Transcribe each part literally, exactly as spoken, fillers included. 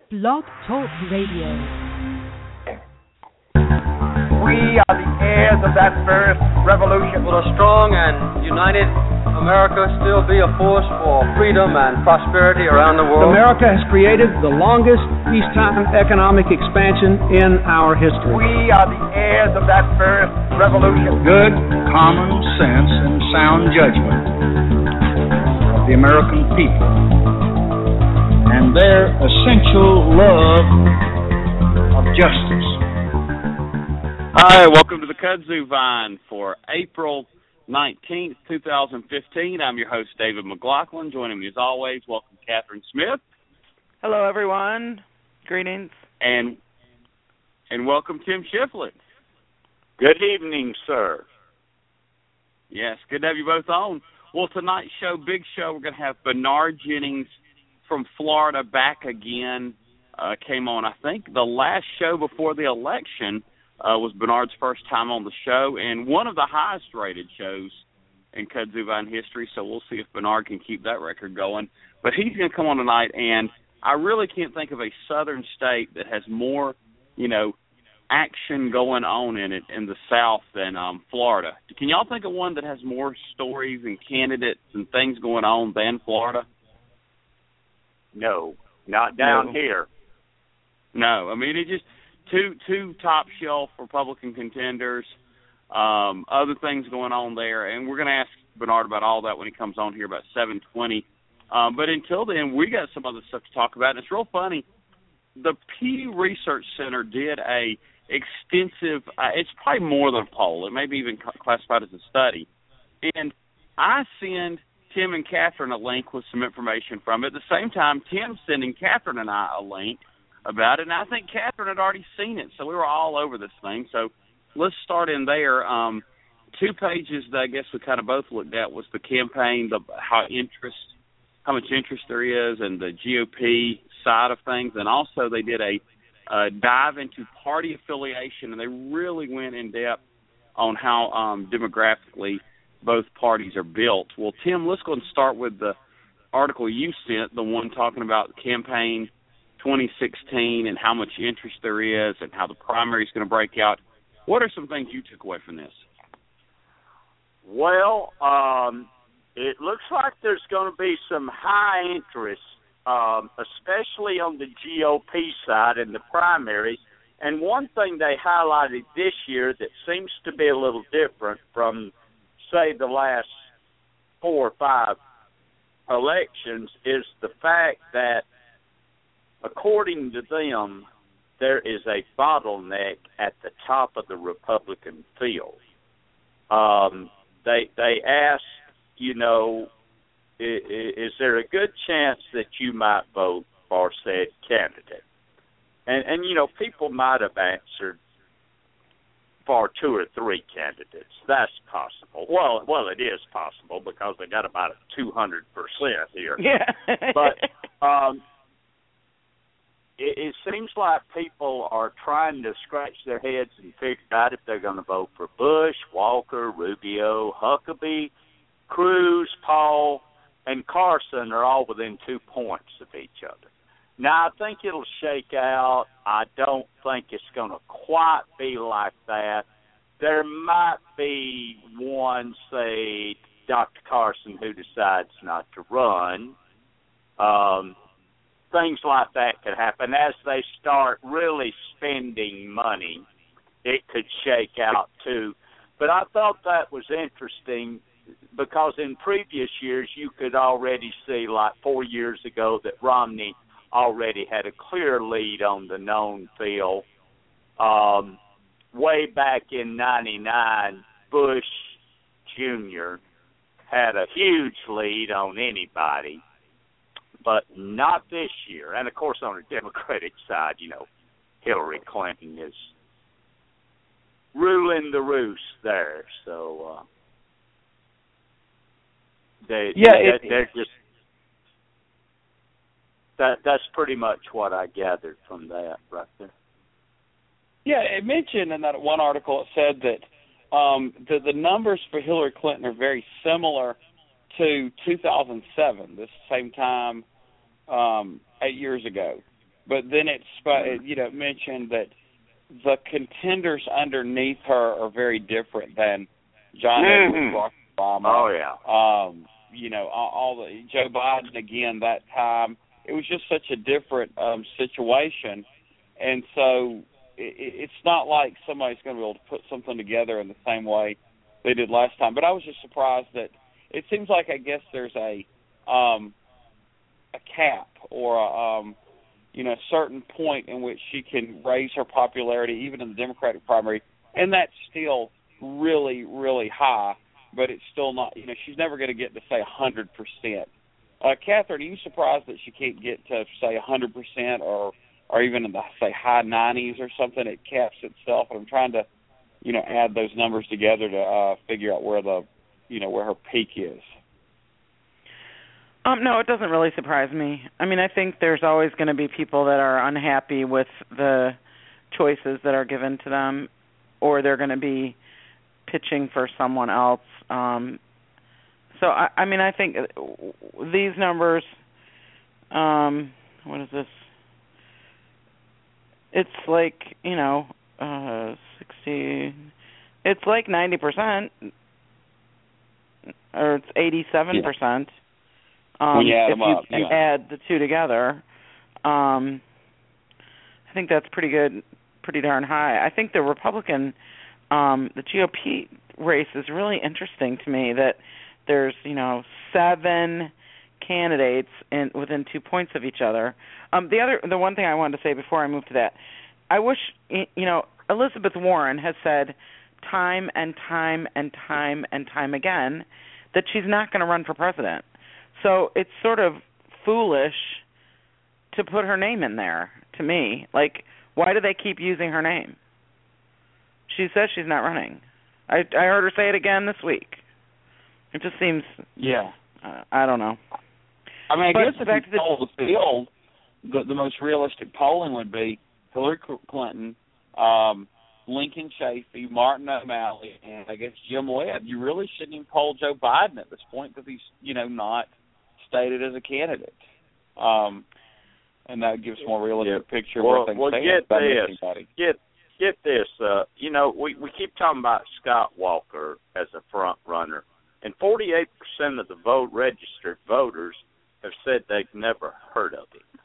Blog Talk Radio. We are the heirs of that first revolution. Will a strong and united America still be a force for freedom and prosperity around the world? America has created the longest peacetime economic expansion in our history. We are the heirs of that first revolution. Good common sense and sound judgment of the American people and their essential love of justice. Hi, welcome to the Kudzu Vine for April nineteenth, twenty fifteen. I'm your host, David McLaughlin. Joining me as always, welcome Catherine Smith. Hello, everyone. Greetings. And and welcome Tim Shiflett. Good evening, sir. Yes, good to have you both on. Well, tonight's show, big show, we're going to have Bernard Jennings from Florida back again. Uh, came on, I think, the last show before the election. Uh, was Bernard's first time on the show, and one of the highest-rated shows in Kudzu Vine history, so we'll see if Bernard can keep that record going. But he's going to come on tonight, and I really can't think of a southern state that has more, you know, action going on in it in the South than um, Florida. Can y'all think of one that has more stories and candidates and things going on than Florida? No, not down no. here. No, I mean, it just... Two two top shelf Republican contenders, um, other things going on there, and we're going to ask Bernard about all that when he comes on here about seven twenty. Um, but until then, we got some other stuff to talk about. And it's real funny. The Pew Research Center did a extensive. Uh, it's probably more than a poll. It may be even classified as a study. And I send Tim and Catherine a link with some information from it. At the same time, Tim's sending Catherine and I a link about it, and I think Catherine had already seen it, so we were all over this thing. So let's start in there. Um, two pages that I guess we kind of both looked at was the campaign, the how interest, how much interest there is, and the G O P side of things, and also they did a uh, dive into party affiliation, and they really went in depth on how um, demographically both parties are built. Well, Tim, let's go and start with the article you sent, the one talking about the campaign twenty sixteen and how much interest there is and how the primary is going to break out. What are some things you took away from this? Well, um, it looks like there's going to be some high interest, um, especially on the G O P side in the primary. And one thing they highlighted this year that seems to be a little different from, say, the last four or five elections is the fact that according to them, there is a bottleneck at the top of the Republican field. Um, they they asked, you know, is, is there a good chance that you might vote for said candidate? And, and, you know, people might have answered for two or three candidates. That's possible. Well, well, it is possible because they got about a two hundred percent here. Yeah. But um It, it seems like people are trying to scratch their heads and figure out if they're going to vote for Bush, Walker, Rubio, Huckabee, Cruz, Paul, and Carson are all within two points of each other. Now, I think it'll shake out. I don't think it's going to quite be like that. There might be one, say, Doctor Carson, who decides not to run. Um Things like that could happen. As they start really spending money, it could shake out too. But I thought that was interesting because in previous years you could already see, like four years ago, that Romney already had a clear lead on the known field. Um, way back in ninety-nine, Bush Junior had a huge lead on anybody. But not this year. And, of course, on the Democratic side, you know, Hillary Clinton is ruling the roost there. So, uh, they, yeah, they, it, they're just that. That's pretty much what I gathered from that right there. Yeah, it mentioned in that one article, it said that um, the, the numbers for Hillary Clinton are very similar to two thousand seven, this same time um, eight years ago. but then it's mm-hmm. you know mentioned that the contenders underneath her are very different than John mm-hmm. Edwards, Barack Obama. Oh yeah. Um, you know, all, all the Joe Biden again that time. It was just such a different um, situation, and so it, it's not like somebody's going to be able to put something together in the same way they did last time. But I was just surprised that it seems like I guess there's a um, a cap or a um, you know a certain point in which she can raise her popularity even in the Democratic primary, and that's still really really high. But it's still not, you know, she's never going to get to, say, one hundred percent. Uh, Catherine, are you surprised that she can't get to, say, one hundred percent or or even in the, say, high nineties or something? It caps itself. And I'm trying to, you know, add those numbers together to uh, figure out where the, you know, where her peak is. Um, no, it doesn't really surprise me. I mean, I think there's always going to be people that are unhappy with the choices that are given to them, or they're going to be pitching for someone else. Um, so, I, I mean, I think these numbers, um, what is this? It's like, you know, uh, sixty, it's like ninety percent, or it's eighty-seven percent. Yeah. Um, when you add if them you up, yeah. add the two together. Um, I think that's pretty good, pretty darn high. I think the Republican Um, the G O P race is really interesting to me, that there's, you know, seven candidates in, within two points of each other. Um, the other, the one thing I wanted to say before I move to that, I wish, you know, Elizabeth Warren has said time and time and time and time again that she's not going to run for president. So it's sort of foolish to put her name in there, to me. Like, why do they keep using her name? She says she's not running. I I heard her say it again this week. It just seems. Yeah. Uh, I don't know. I mean, I but guess if you poll the field, the, the most realistic polling would be Hillary Clinton, um, Lincoln Chafee, Martin O'Malley, and I guess Jim Webb. You really shouldn't even poll Joe Biden at this point because he's, you know, not stated as a candidate. Um, and that gives a more realistic yeah. picture well, of where things well, stand. Get this. Anybody. Get Get this, uh, you know, we, we keep talking about Scott Walker as a front runner, and forty-eight percent of the vote registered voters have said they've never heard of him.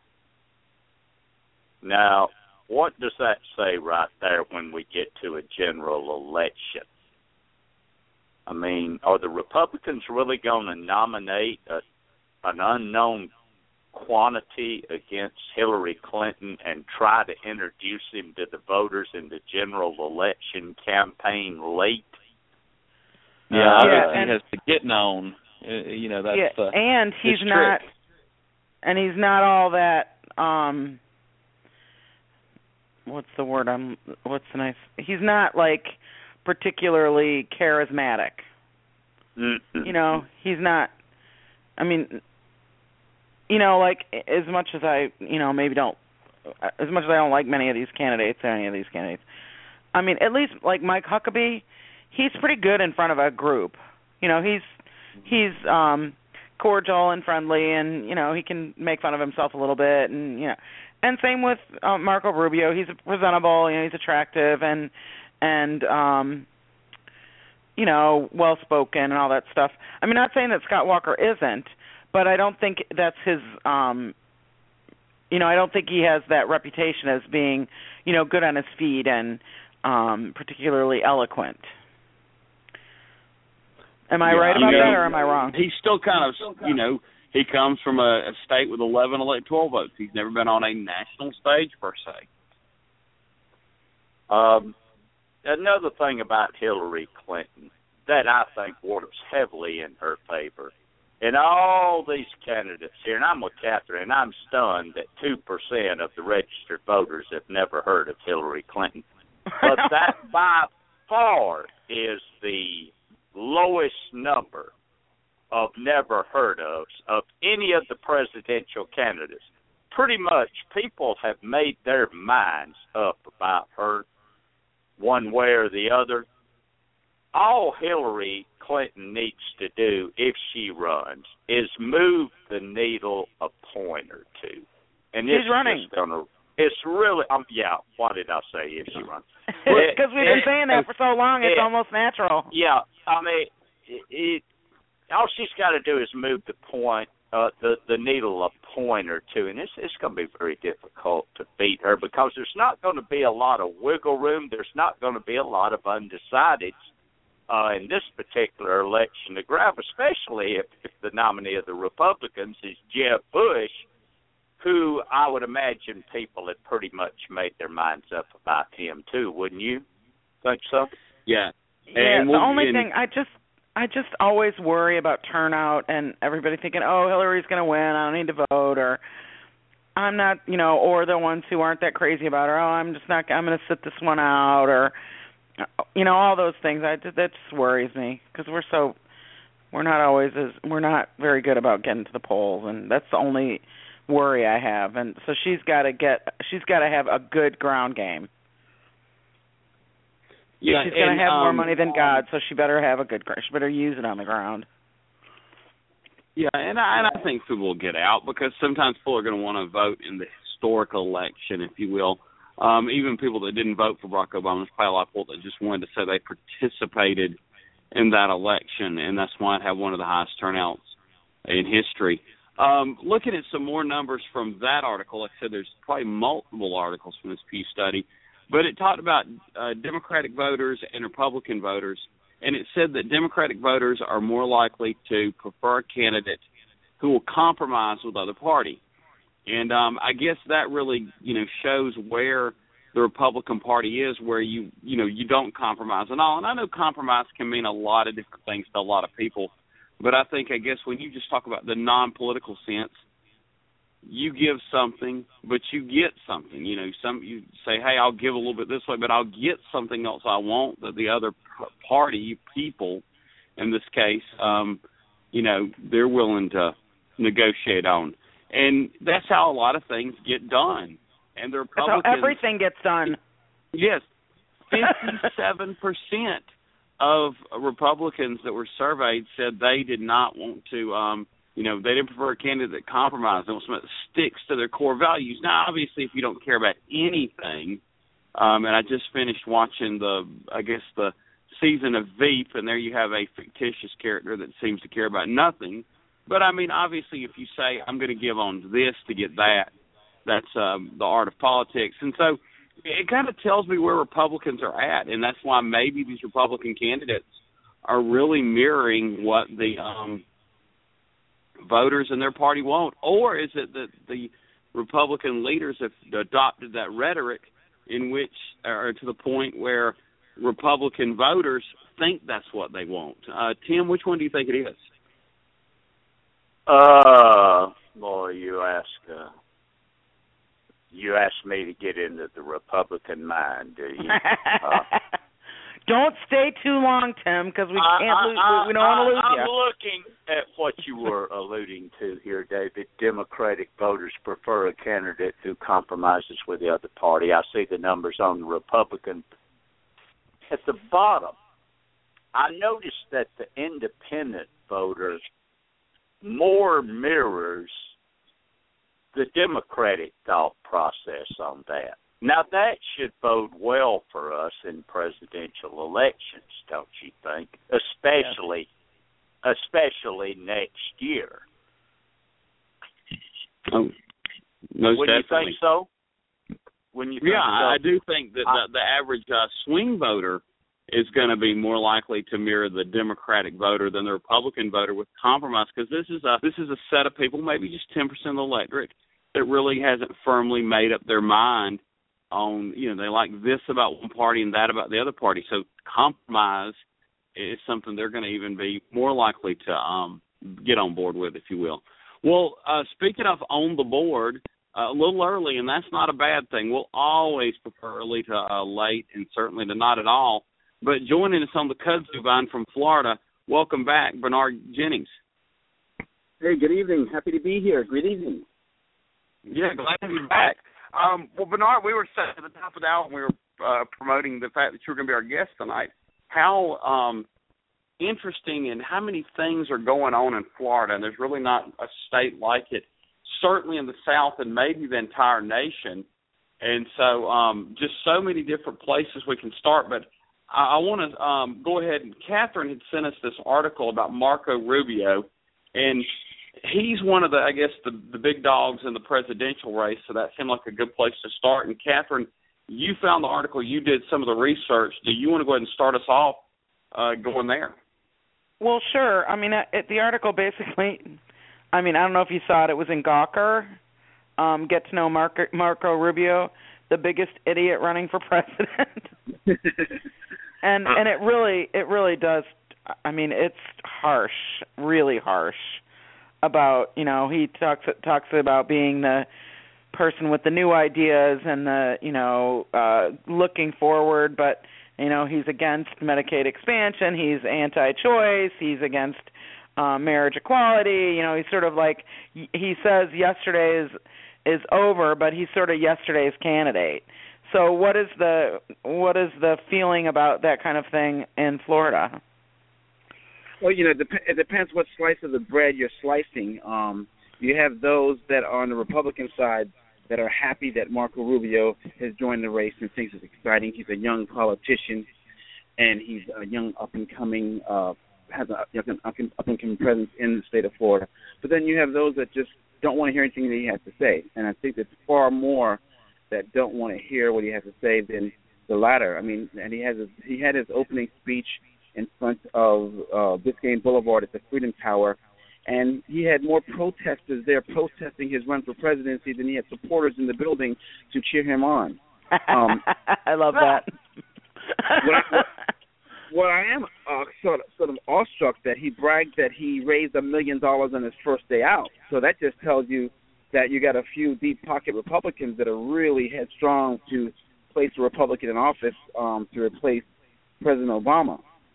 Now, what does that say right there when we get to a general election? I mean, are the Republicans really going to nominate a, an unknown quantity against Hillary Clinton and try to introduce him to the voters in the general election campaign late? Yeah, uh, yeah I think he has to get known. Uh, you know, that's yeah, uh, and he's not, trick. and he's not all that. Um, what's the word? I'm. What's the nice? He's not like particularly charismatic. Mm-mm. You know, he's not. I mean. You know, like, as much as I, you know, maybe don't, as much as I don't like many of these candidates or any of these candidates, I mean, at least, like, Mike Huckabee, he's pretty good in front of a group. You know, he's, he's um, cordial and friendly, and, you know, he can make fun of himself a little bit, and, you know. And same with um, Marco Rubio. He's presentable, you know, he's attractive, and, and um, you know, well-spoken and all that stuff. I mean, not saying that Scott Walker isn't, but I don't think that's his, um, you know, I don't think he has that reputation as being, you know, good on his feet and um, particularly eloquent. Am I yeah, right about know, that, or am I wrong? He's still kind of, you know, he comes from a, a state with eleven electoral votes. He's never been on a national stage, per se. Um, another thing about Hillary Clinton that I think works heavily in her favor, and all these candidates here, and I'm with Catherine, and I'm stunned that two percent of the registered voters have never heard of Hillary Clinton. But that by far is the lowest number of never heard of of any of the presidential candidates. Pretty much people have made their minds up about her one way or the other. All Hillary Clinton needs to do if she runs is move the needle a point or two. And She's it's running. Just gonna, it's really, um, yeah, what did I say if she runs? Because we've been saying that for so long, it's it, almost natural. Yeah, I mean, it, it, all she's got to do is move the point, uh, the, the needle a point or two, and it's, it's going to be very difficult to beat her because there's not going to be a lot of wiggle room. There's not going to be a lot of undecideds uh, in this particular election to grab, especially if, if the nominee of the Republicans is Jeb Bush, who I would imagine people had pretty much made their minds up about him too, wouldn't you? Think so? Yeah. Yeah. And the we'll, only and, thing I just I just always worry about turnout and everybody thinking, oh, Hillary's going to win, I don't need to vote, or I'm not, you know, or the ones who aren't that crazy about her, oh, I'm just not, I'm going to sit this one out, or, you know, all those things. I that just worries me because we're so, we're not always as, we're not very good about getting to the polls, and that's the only worry I have. And so she's got to get, she's got to have a good ground game. Yeah, she's going to have um, more money than God, so she better have a good, she better use it on the ground. Yeah, and I, and I think people will get out because sometimes people are going to want to vote in the historic election, if you will. Um, even people that didn't vote for Barack Obama, there's probably a lot of people that just wanted to say they participated in that election, and that's why it had one of the highest turnouts in history. Um, looking at some more numbers from that article, like I said, there's probably multiple articles from this Pew study, but it talked about uh, Democratic voters and Republican voters, and it said that Democratic voters are more likely to prefer a candidate who will compromise with the other party. And um, I guess that really, you know, shows where the Republican Party is, where you, you know, you don't compromise at all. And I know compromise can mean a lot of different things to a lot of people, but I think, I guess, when you just talk about the non-political sense, you give something, but you get something. You know, some you say, hey, I'll give a little bit this way, but I'll get something else I want that the other party, people, in this case, um, you know, they're willing to negotiate on. And that's how a lot of things get done. And the Republicans... That's how everything gets done. Yes. fifty-seven percent of Republicans that were surveyed said they did not want to... Um, You know, they didn't prefer a candidate that compromised. They want somebody that sticks to their core values. Now, obviously, if you don't care about anything, um, and I just finished watching the, I guess, the season of Veep, and there you have a fictitious character that seems to care about nothing. But, I mean, obviously, if you say, I'm going to give on this to get that, that's um, the art of politics. And so it kind of tells me where Republicans are at, and that's why maybe these Republican candidates are really mirroring what the um, – voters in their party won't, or is it that the Republican leaders have adopted that rhetoric in which, or to the point where Republican voters think that's what they want? Uh, Tim, which one do you think it is? Uh, boy, you ask, uh, you asked me to get into the Republican mind, do you? Uh, Don't stay too long, Tim, because we can't I, lose. I, we don't want to lose I'm you. I'm looking at what you were alluding to here, David. Democratic voters prefer a candidate who compromises with the other party. I see the numbers on the Republican. At the bottom, I noticed that the independent voter more mirrors the Democratic thought process on that. Now, that should bode well for us in presidential elections, don't you think? Especially, yeah. especially next year. Oh, most Would definitely. you think so? When you think yeah, so? I do think that I, the, the average uh, swing voter is going to be more likely to mirror the Democratic voter than the Republican voter with compromise, because this is a this is a set of people, maybe just ten percent of the electorate, that really hasn't firmly made up their mind on, you know, they like this about one party and that about the other party. So compromise is something they're going to even be more likely to um, get on board with, if you will. Well, uh, speaking of on the board, uh, a little early, and that's not a bad thing. We'll always prefer early to uh, late, and certainly to not at all. But joining us on the kudzu vine from Florida, welcome back, Bernard Jennings. Hey, good evening. Happy to be here. Good evening. Yeah, glad to be back. Um, well, Bernard, we were set at the top of the hour and we were uh, promoting the fact that you were going to be our guest tonight. How um, interesting and how many things are going on in Florida, and there's really not a state like it certainly in the South and maybe the entire nation. And so um, just so many different places we can start. But I, I want to um, go ahead, and Catherine had sent us this article about Marco Rubio, and he's one of the, I guess, the, the big dogs in the presidential race, so that seemed like a good place to start. And Catherine, you found the article, you did some of the research. Do you want to go ahead and start us off uh, going there? Well, sure. I mean, it, the article basically, I mean, I don't know if you saw it. It was in Gawker. Um, get to know Marco, Marco Rubio, the biggest idiot running for president. and and it really it really does. I mean, it's harsh, really harsh. About, you know, he talks talks about being the person with the new ideas and the, you know, uh, looking forward, but you know, he's against Medicaid expansion. He's anti-choice. He's against uh, marriage equality. You know, he's sort of like, he says yesterday is is over, but he's sort of yesterday's candidate. So what is the what is the feeling about that kind of thing in Florida? Well, you know, it, dep- it depends what slice of the bread you're slicing. Um, you have those that are on the Republican side that are happy that Marco Rubio has joined the race and thinks it's exciting. He's a young politician, and he's a young up-and-coming, uh, has an up-and-coming presence in the state of Florida. But then you have those that just don't want to hear anything that he has to say, and I think there's far more that don't want to hear what he has to say than the latter. I mean, and he has his, he had his opening speech in front of uh, Biscayne Boulevard at the Freedom Tower, and he had more protesters there protesting his run for presidency than he had supporters in the building to cheer him on. Um, I love that. what, I, what, what I am uh, sort of, sort of awestruck that he bragged that he raised a million dollars on his first day out. So that just tells you that you got a few deep pocket Republicans that are really headstrong to place a Republican in office um, to replace President Obama.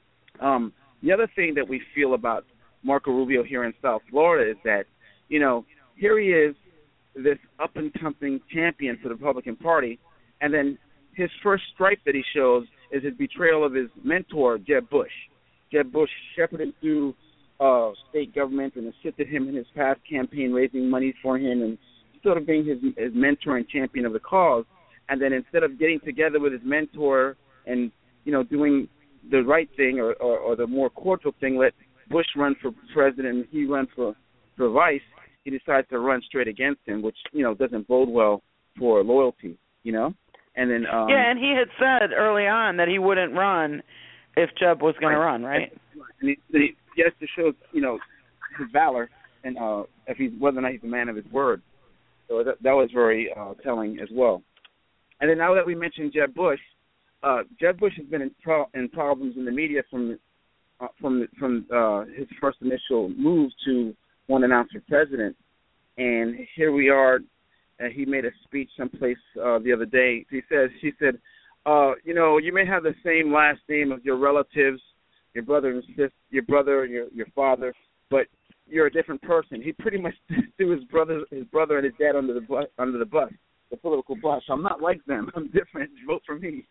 Um, the other thing that we feel about Marco Rubio here in South Florida is that, you know, here he is, this up-and-coming champion for the Republican Party, and then his first stripe that he shows is his betrayal of his mentor, Jeb Bush. Jeb Bush shepherded through uh, state government and assisted him in his past campaign, raising money for him and sort of being his, his mentor and champion of the cause. And then instead of getting together with his mentor and, you know, doing the right thing or, or, or the more cordial thing, let Bush run for president and he run for, for vice, he decides to run straight against him, which, you know, doesn't bode well for loyalty, you know? And then um, yeah, and he had said early on that he wouldn't run if Jeb was going to run, right? And he, he, he has to show, you know, his valor and uh, if he's whether or not he's a man of his word. So that, that was very uh, telling as well. And then now that we mentioned Jeb Bush, uh, Jeb Bush has been in, pro- in problems in the media from uh, from from uh, his first initial move to one announced for president, and here we are. Uh, he made a speech someplace uh, the other day. He says, "She said, uh, you know, you may have the same last name as your relatives, your brother and sister, your brother, your your father, but you're a different person." He pretty much threw his brother, his brother and his dad under the bus, under the bus, the political bus. I'm not like them. I'm different. Vote for me.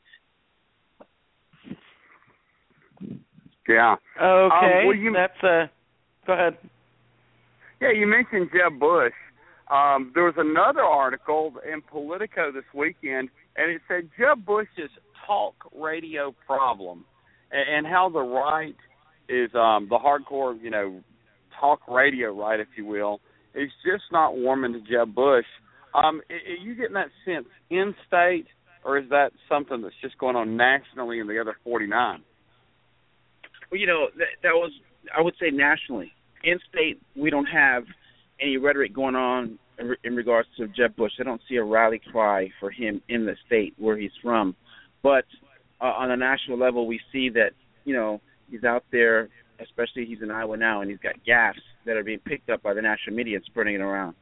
Yeah. Okay. Um, well, you, That's uh. Go ahead. Yeah, you mentioned Jeb Bush. Um, there was another article in Politico this weekend, and it said Jeb Bush's talk radio problem and, and how the right is um, the hardcore, you know, talk radio right, if you will, is just not warming to Jeb Bush. Um, are you getting that sense in state, or is that something that's just going on nationally in the other forty-nine? Well, you know, that, that was, I would say nationally. In state, we don't have any rhetoric going on in, re- in regards to Jeb Bush. I don't see a rally cry for him in the state where he's from. But uh, on a national level, we see that, you know, he's out there, especially he's in Iowa now, and he's got gaffes that are being picked up by the national media and spreading it around.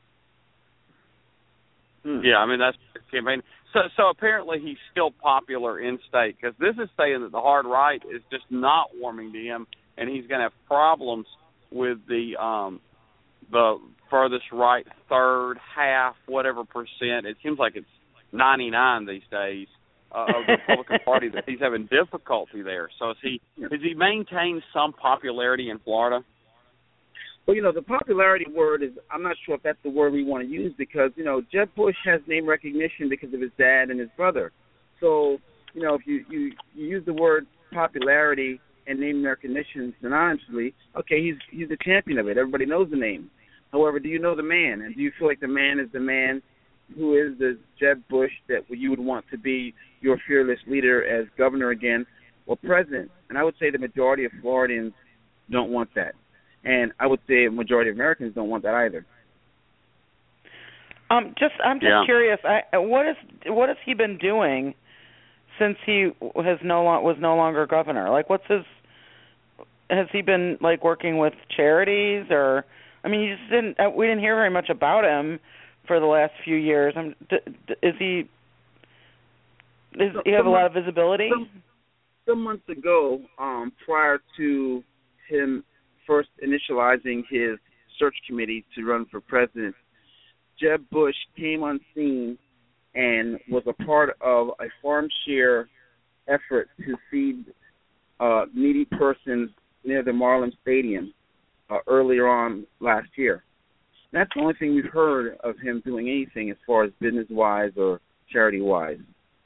Hmm. Yeah, I mean, that's the campaign. So, so apparently he's still popular in state, because this is saying that the hard right is just not warming to him, and he's going to have problems with the um, the furthest right third, half, whatever percent. It seems like it's ninety-nine these days uh, of the Republican Party that he's having difficulty there. So is he has he maintained some popularity in Florida? Well, you know, the popularity word is, I'm not sure if that's the word we want to use because, you know, Jeb Bush has name recognition because of his dad and his brother. So, you know, if you, you, you use the word popularity and name recognition synonymously, okay, he's he's the champion of it. Everybody knows the name. However, do you know the man? And do you feel like the man is the man who is the Jeb Bush that you would want to be your fearless leader as governor again or president? And I would say the majority of Floridians don't want that. And I would say a majority of Americans don't want that either. Um, just I'm just yeah. curious. I, what is what has he been doing since he has no lo- was no longer governor? Like, what's his? Has he been like working with charities or? I mean, you just didn't. We didn't hear very much about him for the last few years. I'm, d- d- is he? Does he have a lot of visibility? Some, some months ago, um, prior to him first initializing his search committee to run for president, Jeb Bush came on scene and was a part of a farm share effort to feed uh, needy persons near the Marlin Stadium uh, earlier on last year. And that's the only thing we've heard of him doing anything as far as business-wise or charity-wise.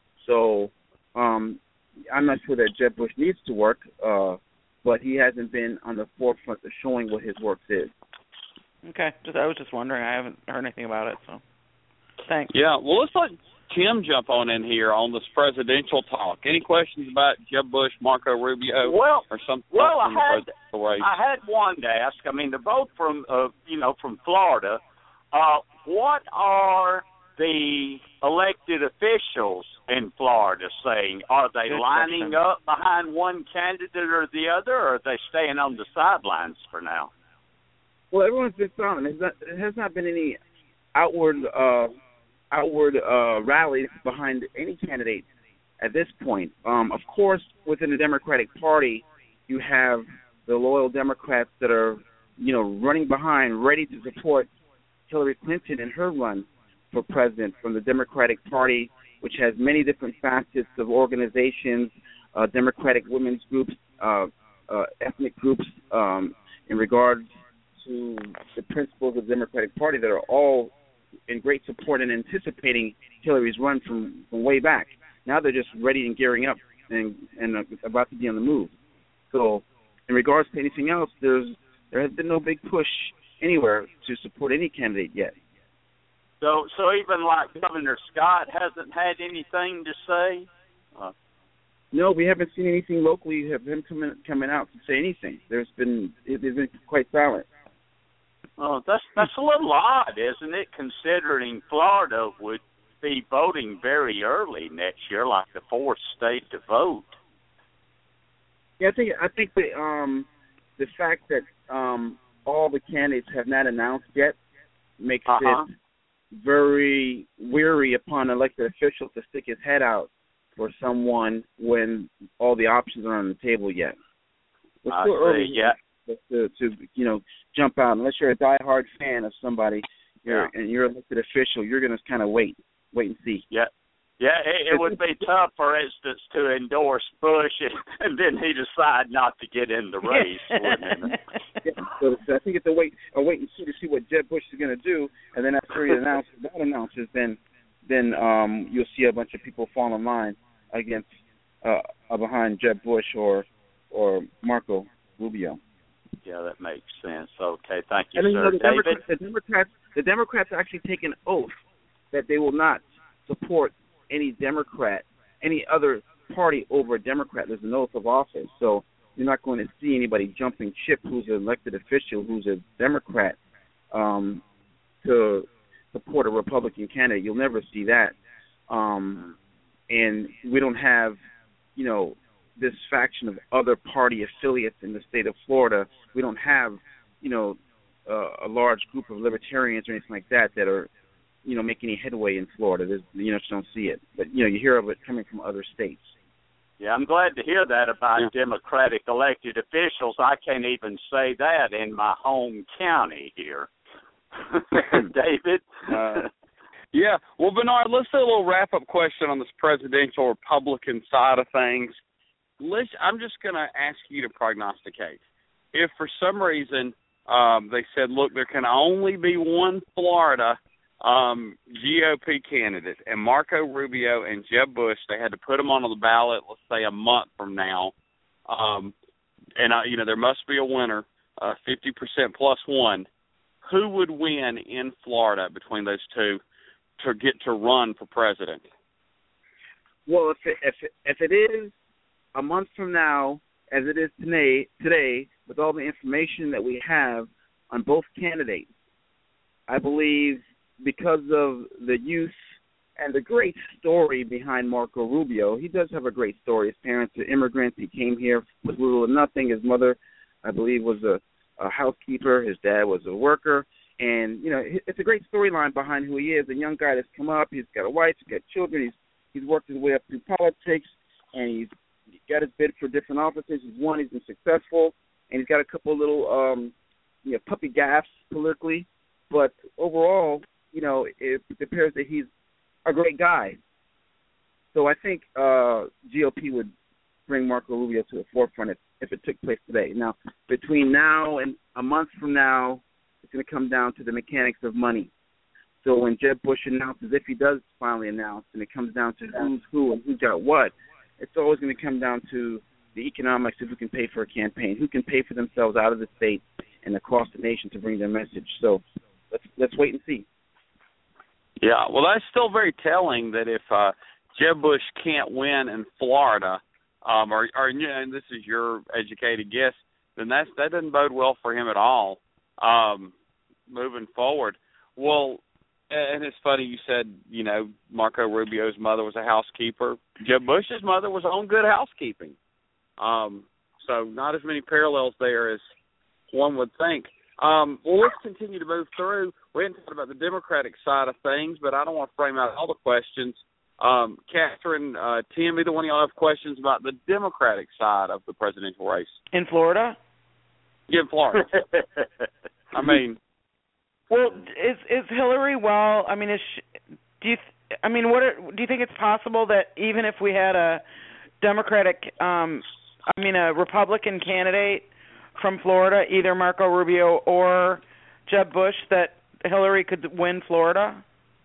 So um, I'm not sure that Jeb Bush needs to work, uh, but he hasn't been on the forefront of showing what his work is. Okay, just I was just wondering. I haven't heard anything about it, so thanks. Yeah, well, let's let Tim jump on in here on this presidential talk. Any questions about Jeb Bush, Marco Rubio, well, or something? Well, I from the had presidential race? I had one to ask. I mean, they're both from uh, you know from Florida. Uh, what are the elected officials in Florida saying? Are they Good lining question. up behind one candidate or the other, or are they staying on the sidelines for now? Well, everyone's been silent. There's not, there has not been any outward uh, outward uh, rallies behind any candidate at this point. Um, of course, within the Democratic Party, you have the loyal Democrats that are, you know, running behind, ready to support Hillary Clinton in her run for president from the Democratic Party, which has many different facets of organizations, uh, Democratic women's groups, uh, uh, ethnic groups, um, in regards to the principles of the Democratic Party that are all in great support and anticipating Hillary's run from, from way back. Now they're just ready and gearing up and, and uh, about to be on the move. So in regards to anything else, there's there has been no big push anywhere to support any candidate yet. So, so even like Governor Scott hasn't had anything to say? Uh, no, we haven't seen anything locally of him coming coming out to say anything. There's been it's been quite silent. Well, that's that's a little odd, isn't it? Considering Florida would be voting very early next year, like the fourth state to vote. Yeah, I think I think the um the fact that um all the candidates have not announced yet makes uh-huh. it very weary upon an elected official to stick his head out for someone when all the options are on the table yet. It's I still see, early yeah. to, to you know jump out unless you're a diehard fan of somebody. You're, Yeah. and you're an elected official. You're going to kind of wait, wait and see. Yeah. Yeah, it, it would be tough, for instance, to endorse Bush and, and then he decide not to get in the race, wouldn't it? Yeah, so, so I think it's a wait, a wait and see to see what Jeb Bush is going to do, and then after he announces that announces, then then um, you'll see a bunch of people fall in line against uh, behind Jeb Bush or or Marco Rubio. Yeah, that makes sense. Okay, thank you, and then, sir. you know, the David? Democrats, the Democrats, the Democrats actually take an oath that they will not support any Democrat, any other party over a Democrat. There's an oath of office. So you're not going to see anybody jumping ship who's an elected official, who's a Democrat, um, to support a Republican candidate. You'll never see that. Um, and we don't have, you know, this faction of other party affiliates in the state of Florida. We don't have, you know, uh, a large group of libertarians or anything like that that are, you know, make any headway in Florida. There's, you know, just don't see it. But, you know, you hear of it coming from other states. Yeah, I'm glad to hear that about yeah. Democratic elected officials. I can't even say that in my home county here. David? Uh, yeah. Well, Bernard, let's do a little wrap-up question on this presidential Republican side of things. Let's, I'm just going to ask you to prognosticate. If for some reason um, they said, look, there can only be one Florida um, G O P candidate, and Marco Rubio and Jeb Bush, they had to put them on the ballot, let's say a month from now. Um, and, uh, you know, there must be a winner, uh, fifty percent plus one. Who would win in Florida between those two to get to run for president? Well, if it, if it, if it is a month from now, as it is today, today, with all the information that we have on both candidates, I believe because of the use and the great story behind Marco Rubio, he does have a great story. His parents are immigrants. He came here with little or nothing. His mother, I believe, was a, a housekeeper. His dad was a worker. And, you know, it's a great storyline behind who he is, a young guy that's come up. He's got a wife. He's got children. He's he's worked his way up through politics, and he's got his bid for different offices. He's won. He's been successful, and he's got a couple of little, um, you know, puppy gaffes politically. But overall, you know, it, it appears that he's a great guy. So I think uh, G O P would bring Marco Rubio to the forefront if, if it took place today. Now, between now and a month from now, it's going to come down to the mechanics of money. So when Jeb Bush announces, if he does finally announce, and it comes down to who's who and who got what, it's always going to come down to the economics of who can pay for a campaign, who can pay for themselves out of the state and across the nation to bring their message. So let's let's wait and see. Yeah, well, that's still very telling that if uh, Jeb Bush can't win in Florida, um, or, or you know, and this is your educated guess, then that's, that doesn't bode well for him at all um, moving forward. Well, and it's funny you said, you know, Marco Rubio's mother was a housekeeper. Jeb Bush's mother was on Good Housekeeping. Um, so not as many parallels there as one would think. Um, well, let's continue to move through. We haven't talked about the Democratic side of things, but I don't want to frame out all the questions. Um, Catherine, uh, Tim, either one of y'all have questions about the Democratic side of the presidential race? In Florida? Yeah, in Florida. I mean, well, is is Hillary well? I mean, is she, do you? Th- I mean, what are, do you think it's possible that even if we had a Democratic, um, I mean, a Republican candidate from Florida, either Marco Rubio or Jeb Bush, that Hillary could win Florida?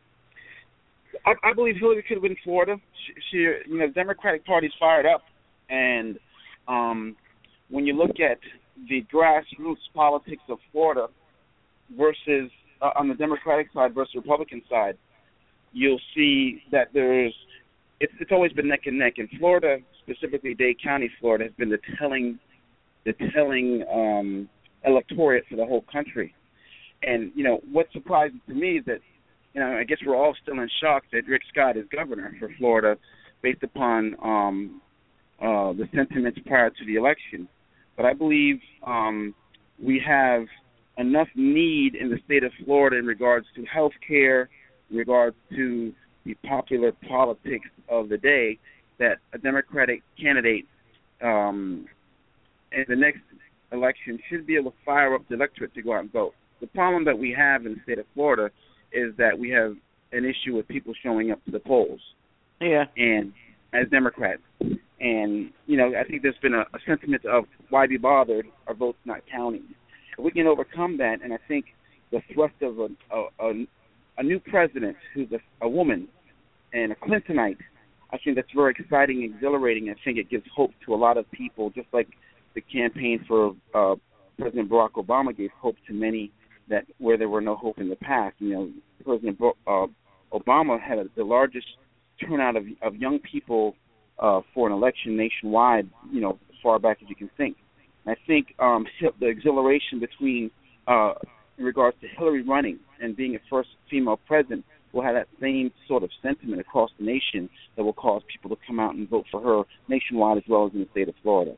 I, I believe Hillary could win Florida. She, she, you know, the Democratic Party's fired up, and um, when you look at the grassroots politics of Florida versus uh, on the Democratic side versus Republican side, you'll see that there's it's it's always been neck and neck. In Florida, specifically Dade County, Florida, has been the telling the telling um, electorate for the whole country. And, you know, what's surprising to me is that, you know, I guess we're all still in shock that Rick Scott is governor for Florida based upon um, uh, the sentiments prior to the election. But I believe um, we have enough need in the state of Florida in regards to health care, in regards to the popular politics of the day, that a Democratic candidate um, in the next election should be able to fire up the electorate to go out and vote. The problem that we have in the state of Florida is that we have an issue with people showing up to the polls. Yeah. And as Democrats. And, you know, I think there's been a, a sentiment of why be bothered, our votes not counting. If we can overcome that, and I think the thrust of a, a, a, a new president who's a, a woman and a Clintonite, I think that's very exciting and exhilarating. I think it gives hope to a lot of people, just like the campaign for uh, President Barack Obama gave hope to many that where there were no hope in the past. You know, President uh, Obama had a, the largest turnout of, of young people uh, for an election nationwide, you know, as far back as you can think. And I think um, the exhilaration between, uh, in regards to Hillary running and being a first female president, will have that same sort of sentiment across the nation that will cause people to come out and vote for her nationwide as well as in the state of Florida.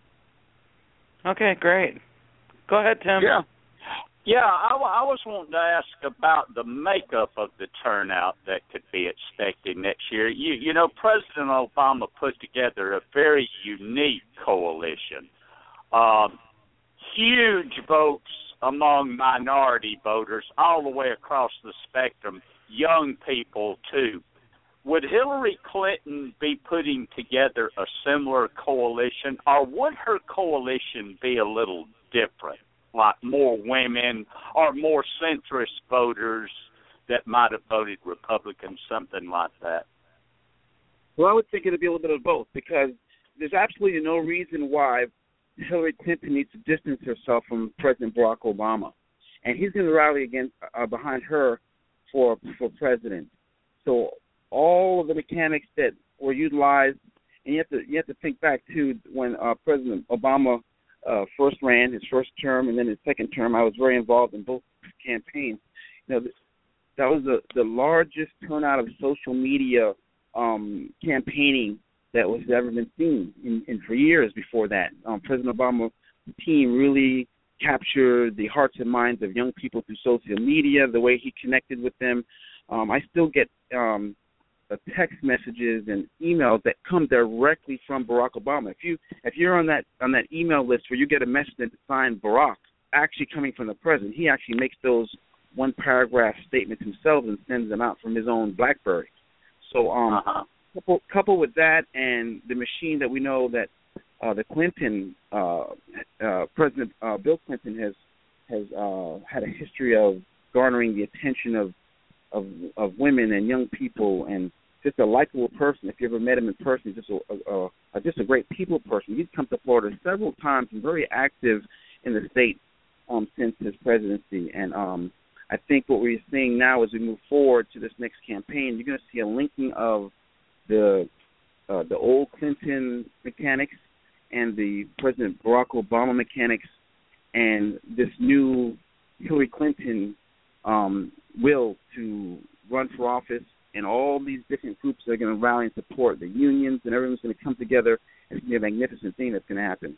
Okay, great. Go ahead, Tim. Yeah. Yeah, I, I was wanting to ask about the makeup of the turnout that could be expected next year. You, you know, President Obama put together a very unique coalition. Um, huge votes among minority voters all the way across the spectrum, young people too. Would Hillary Clinton be putting together a similar coalition, or would her coalition be a little different? like more women or more centrist voters that might have voted Republican, something like that? Well, I would think it would be a little bit of both, because there's absolutely no reason why Hillary Clinton needs to distance herself from President Barack Obama, and he's going to rally against uh, behind her for for president. So all of the mechanics that were utilized, and you have to you have to think back to when uh, President Obama uh, first ran his first term, and then his second term. I was very involved in both campaigns. You know, that was the the largest turnout of social media um, campaigning that was ever been seen in, in for years before that. Um, President Obama's team really captured the hearts and minds of young people through social media, the way he connected with them. Um, I still get um, uh, text messages and emails that come directly from Barack Obama. If you if you're on that on that email list where you get a message that's signed Barack, actually coming from the president, he actually makes those one paragraph statements himself and sends them out from his own BlackBerry. So um, uh-huh. couple, couple with that and the machine that we know that uh, the Clinton uh, uh, President uh, Bill Clinton has has uh, had a history of garnering the attention of, of of women and young people, and just a likable person. If you ever met him in person, just a, a, a just a great people person. He's come to Florida several times and very active in the state um, since his presidency. And um, I think what we're seeing now as we move forward to this next campaign, you're going to see a linking of the uh, the old Clinton mechanics and the President Barack Obama mechanics, and this new Hillary Clinton um, will to run for office, and all these different groups are going to rally and support the unions, and everyone's going to come together. It's going to be a magnificent thing that's going to happen.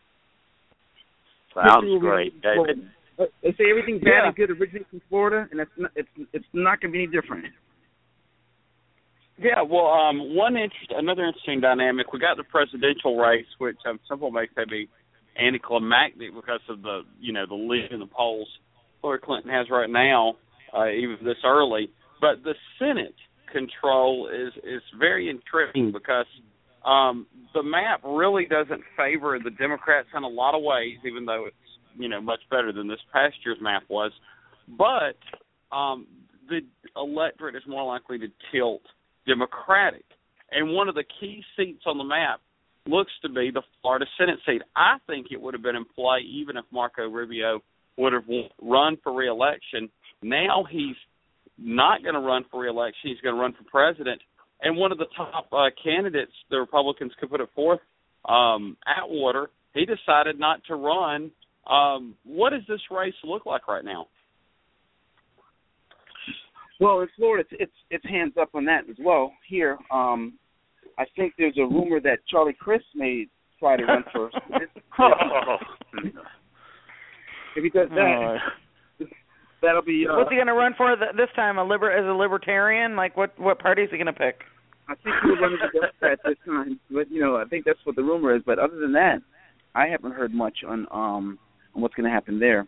Sounds great, David. Well, they say everything bad yeah. and good originates from Florida, and that's not, it's it's not going to be any different. Yeah, well, um, one interest, another interesting dynamic. We got the presidential race, which um, some people may say be anticlimactic because of the, you know, the lead in the polls Hillary Clinton has right now, uh, even this early. But the Senate control is is very intriguing because um, the map really doesn't favor the Democrats in a lot of ways, even though it's, you know, much better than this past year's map was. But um, the electorate is more likely to tilt Democratic. And one of the key seats on the map looks to be the Florida Senate seat. I think it would have been in play even if Marco Rubio would have run for re-election. Now he's not going to run for re-election. He's going to run for president. And one of the top uh, candidates the Republicans could put it forth, um, Atwater, he decided not to run. Um, what does this race look like right now? Well, in Florida, it's, it's it's hands up on that as well. Here, um, I think there's a rumor that Charlie Crist may try to run first. If he does that, uh, that'll be. Uh, What's he going to run for th- this time? A liber as a libertarian? Like what? What party is he going to pick? I think he'll run as a Democrat this time. But you know, I think that's what the rumor is. But other than that, I haven't heard much on um on what's going to happen there.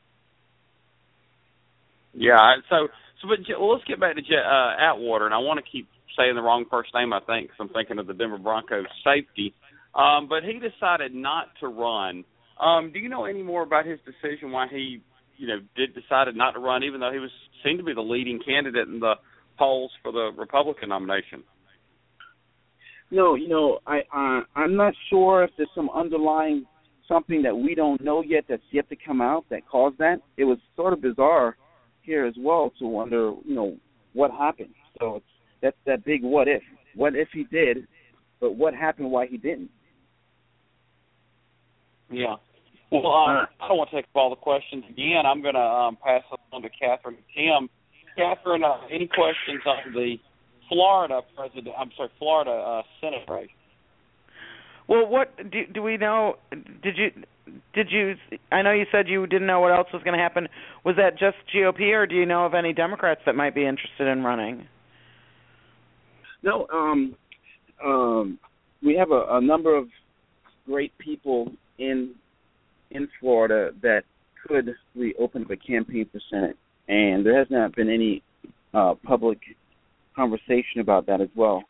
Yeah. So. So, but well, let's get back to uh, Atwater, and I want to keep saying the wrong first name, I think, because I'm thinking of the Denver Broncos safety. Um, but he decided not to run. Um, do you know any more about his decision, why he, you know, did decided not to run, even though he was seemed to be the leading candidate in the polls for the Republican nomination? No, you know, I uh, I'm not sure if there's some underlying something that we don't know yet that's yet to come out that caused that. It was sort of bizarre here as well to wonder, you know, what happened. So it's that's that big what if. What if he did, but what happened why he didn't? Yeah. Well, um, I don't want to take up all the questions again. I'm going to um, pass it on to Catherine and Tim. Catherine, uh, any questions on the Florida president? I'm sorry, Florida uh, Senate race? Well, what do, do we know? Did you did you? I know you said you didn't know what else was going to happen. Was that just G O P, or do you know of any Democrats that might be interested in running? No, um, um, we have a, a number of great people in in Florida that could reopen up a campaign for Senate, and there has not been any uh, public conversation about that as well.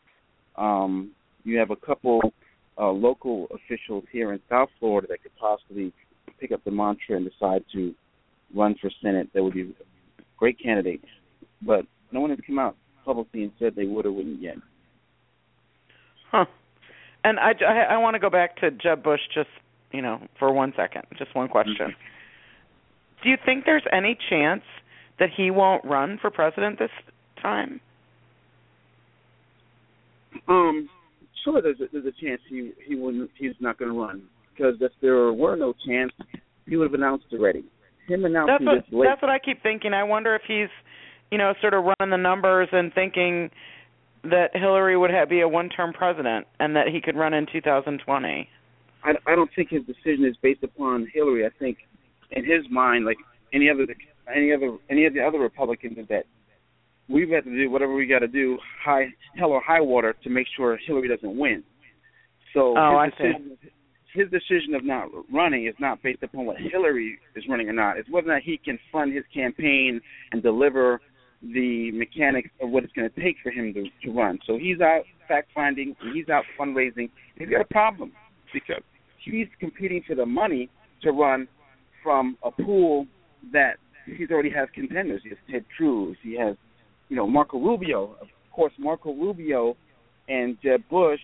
Um, you have a couple uh, local officials here in South Florida that could possibly pick up the mantra and decide to run for Senate, that would be great candidates. But no one has come out publicly and said they would or wouldn't yet. Huh. And I, I, I want to go back to Jeb Bush just, you know, for one second, just one question. Mm-hmm. Do you think there's any chance that he won't run for president this time? Um, sure, there's a, there's a chance he he wouldn't he's not going to run, because if there were no chance, he would have announced already. Him announcing that's what, this late. That's what I keep thinking. I wonder if he's, you know, sort of running the numbers and thinking that Hillary would have, be a one-term president and that he could run in two thousand twenty. I, I don't think his decision is based upon Hillary. I think, in his mind, like any other any other any of the other Republicans, is that we've had to do whatever we got to do, high hell or high water, to make sure Hillary doesn't win. So oh, his, decision, his decision of not running is not based upon what Hillary is running or not. It's whether or not he can fund his campaign and deliver the mechanics of what it's going to take for him to, to run. So he's out fact-finding, he's out fundraising. He's got a problem because he's competing for the money to run from a pool that he's already has contenders. He has Ted Cruz. He has, you know, Marco Rubio. Of course, Marco Rubio and Jeb Bush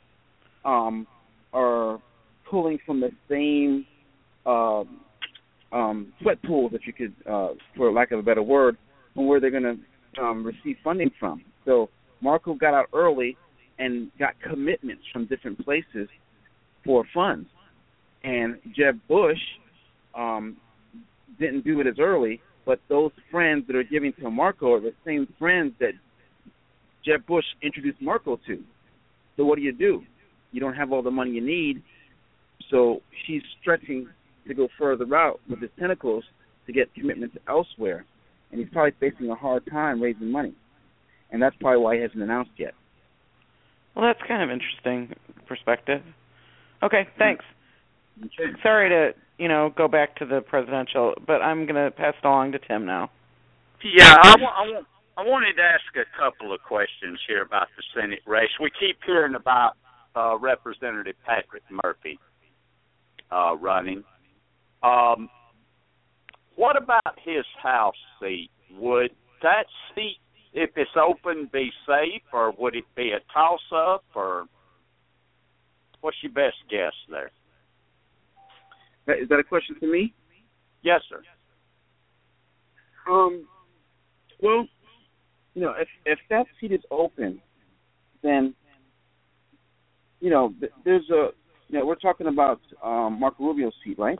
um, are pulling from the same uh, um, sweat pools, if you could, uh, for lack of a better word, from where they're going to um, receive funding from. So Marco got out early and got commitments from different places for funds. And Jeb Bush um, didn't do it as early, but those friends that are giving to Marco are the same friends that Jeb Bush introduced Marco to. So what do you do? You don't have all the money you need, so he's stretching to go further out with his tentacles to get commitments elsewhere. And he's probably facing a hard time raising money. And that's probably why he hasn't announced yet. Well, that's kind of interesting perspective. Okay, thanks. Okay. Sorry to, you know, go back to the presidential, but I'm going to pass it along to Tim now. Yeah, I, wa- I, wa- I wanted to ask a couple of questions here about the Senate race. We keep hearing about uh, Representative Patrick Murphy uh, running. Um What about his House seat? Would that seat, if it's open, be safe, or would it be a toss-up, or what's your best guess there? Is that a question for me? Yes, sir. Um. Well, you know, if if that seat is open, then you know, th- there's a. You know, we're talking about um, Marco Rubio's seat, right?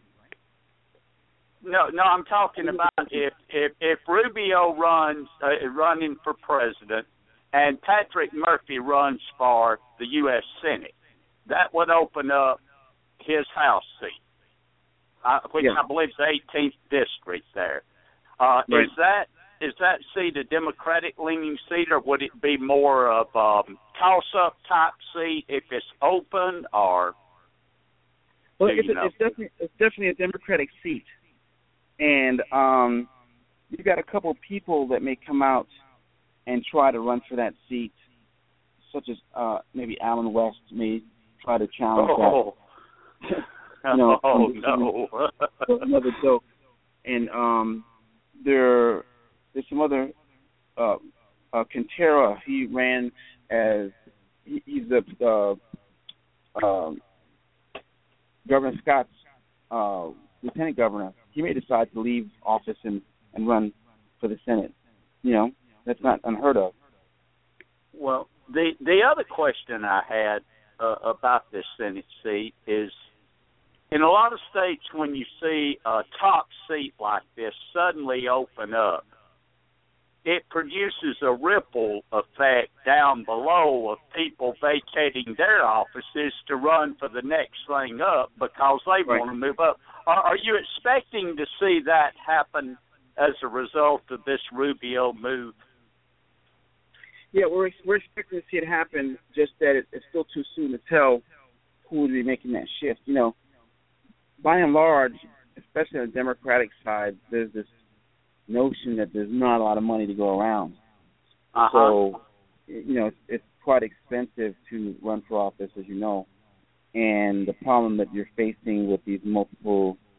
No, no, I'm talking about if if, if Rubio runs uh, running for president and Patrick Murphy runs for the U S Senate, that would open up his House seat, uh, which yeah. I believe is the eighteenth district there. Uh, right. Is that is that seat a Democratic leaning seat, or would it be more of a um, toss-up type seat if it's open, or? Well, it's, a, it's definitely it's definitely a Democratic seat. And um, you've got a couple of people that may come out and try to run for that seat, such as uh, maybe Alan West may try to challenge oh. that. you know, oh, no. no. Another joke. And um, there, there's some other, uh, uh, Quintero, he ran as, he, he's the, uh, um, Governor Scott's uh, lieutenant governor. He may decide to leave office and, and run for the Senate. You know, that's not unheard of. Well, the the other question I had uh, about this Senate seat is, in a lot of states, when you see a top seat like this suddenly open up, it produces a ripple effect down below of people vacating their offices to run for the next thing up because they right. want to move up. Are, are you expecting to see that happen as a result of this Rubio move? Yeah, we're we're expecting to see it happen. Just that it, it's still too soon to tell who will be making that shift. You know, by and large, especially on the Democratic side, there's this notion that there's not a lot of money to go around. Uh-huh. So, you know, it's, it's quite expensive to run for office, as you know. And the problem that you're facing with these multiple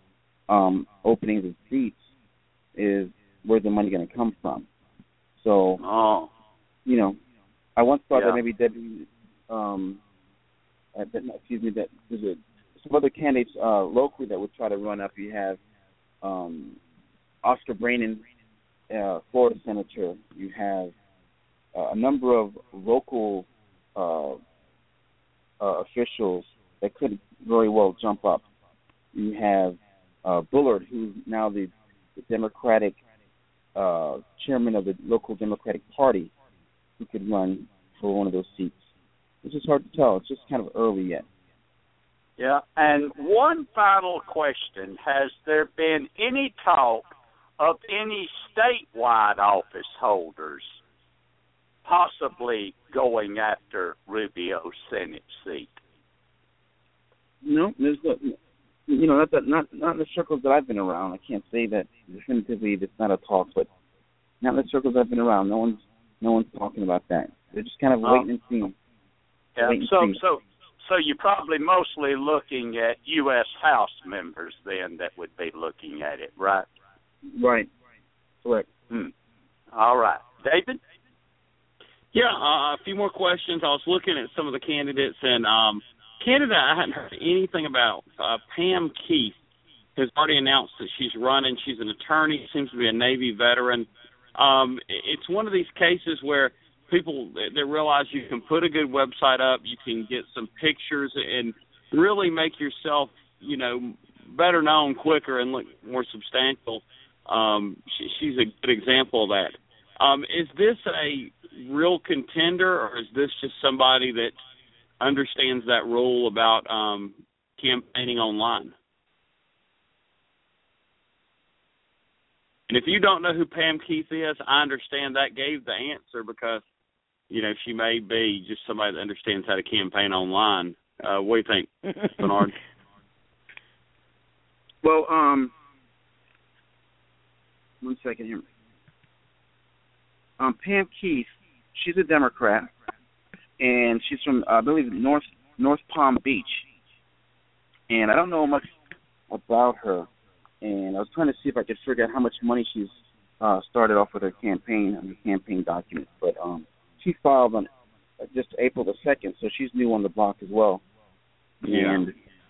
um, openings of seats is where's the money going to come from? So, oh. you know, I once thought yeah. that maybe Debbie, um, uh, that, excuse me, that there's a, some other candidates uh, locally that would try to run up. You have um, Oscar Brannon, uh, Florida senator. You have uh, a number of local uh, uh, officials that could very well jump up. You have uh, Bullard, who's now the, the Democratic uh, chairman of the local Democratic Party, who could run for one of those seats. It's just hard to tell. It's just kind of early yet. Yeah, and one final question. Has there been any talk of any statewide office holders possibly going after Rubio's Senate seat? No, there's no, you know, not that, not not in the circles that I've been around. I can't say that definitively. It's not a talk, but not in the circles I've been around. No one's no one's talking about that. They're just kind of Oh. waiting and seeing. Yeah. Wait and So see. so so you're probably mostly looking at U S House members then that would be looking at it, right? Right. Correct. Hmm. All right, David. Yeah, uh, a few more questions. I was looking at some of the candidates, and um, candidate I hadn't heard anything about, uh, Pam Keith, has already announced that she's running. She's an attorney, seems to be a Navy veteran. Um, it's one of these cases where people, they realize you can put a good website up, you can get some pictures, and really make yourself, you know, better known quicker and look more substantial. Um, she, she's a good example of that. Um, is this a real contender, or is this just somebody that understands that rule about um, campaigning online? And if you don't know who Pam Keith is, I understand that gave the answer because, you know, she may be just somebody that understands how to campaign online. Uh, what do you think, Bernard? Well, um, one second here. Um, Pam Keith, she's a Democrat, and she's from, uh, I believe, North North Palm Beach. And I don't know much about her. And I was trying to see if I could figure out how much money she's uh, started off with her campaign on her campaign documents. But um, she filed on uh, just April the second, so she's new on the block as well. Yeah. And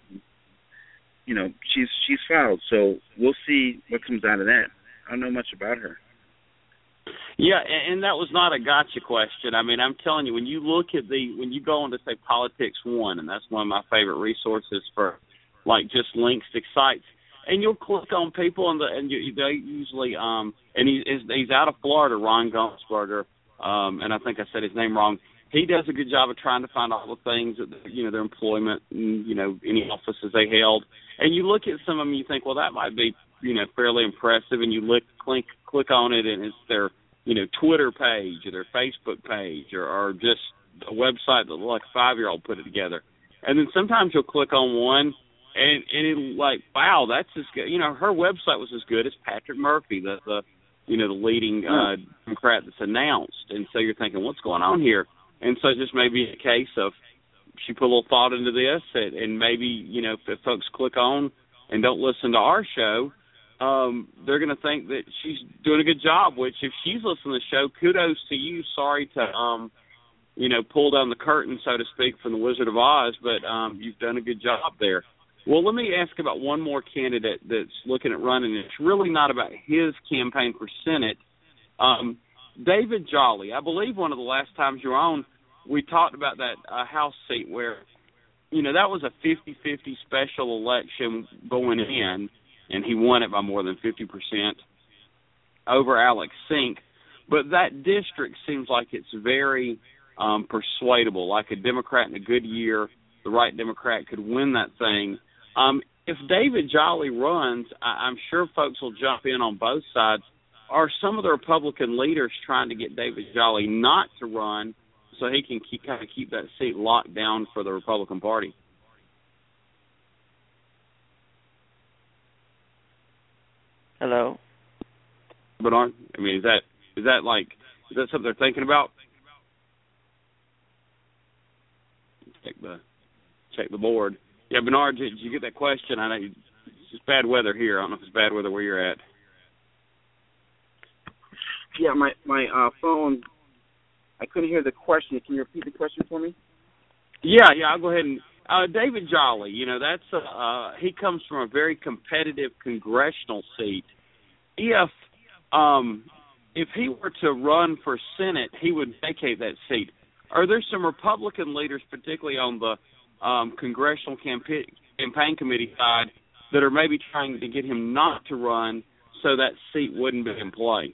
you know, she's she's filed, so we'll see what comes out of that. I don't know much about her. Yeah, and that was not a gotcha question. I mean, I'm telling you, when you look at the, when you go on to say Politics One, and that's one of my favorite resources for, like, just links to sites, and you'll click on people, and the and you, they usually, um, and he, he's out of Florida, Ron Gunsberger, um, and I think I said his name wrong. He does a good job of trying to find all the things, that, you know, their employment, and, you know, any offices they held. And you look at some of them, you think, well, that might be, you know, fairly impressive, and you look, click, click on it, and it's their, you know, Twitter page or their Facebook page or, or just a website that like a five-year-old put it together. And then sometimes you'll click on one, and, and it'll like, wow, that's as good. You know, her website was as good as Patrick Murphy, the, the you know, the leading uh, Democrat that's announced. And so you're thinking, what's going on here? And so it just may be a case of she put a little thought into this, and, and maybe, you know, if, if folks click on and don't listen to our show, um, they're going to think that she's doing a good job, which if she's listening to the show, kudos to you. Sorry to, um, you know, pull down the curtain, so to speak, from the Wizard of Oz, but um, you've done a good job there. Well, let me ask about one more candidate that's looking at running. It's really not about his campaign for Senate. Um, David Jolly, I believe one of the last times you were on, we talked about that uh, House seat where, you know, that was a fifty-fifty special election going in, and he won it by more than fifty percent over Alex Sink. But that district seems like it's very um, persuadable, like a Democrat in a good year, the right Democrat could win that thing. Um, if David Jolly runs, I- I'm sure folks will jump in on both sides. Are some of the Republican leaders trying to get David Jolly not to run so he can keep kind of keep that seat locked down for the Republican Party? Hello? Bernard, I mean, is that is that like is that something they're thinking about? Check the check the board. Yeah, Bernard, did you get that question? I know you It's bad weather here. I don't know if it's bad weather where you're at. Yeah, my my uh, phone. I couldn't hear the question. Can you repeat the question for me? Yeah, yeah. I'll go ahead and uh, David Jolly. You know, that's a, uh, he comes from a very competitive congressional seat. If um, if he were to run for Senate, he would vacate that seat. Are there some Republican leaders, particularly on the um, congressional campaign campaign committee side, that are maybe trying to get him not to run so that seat wouldn't be in play?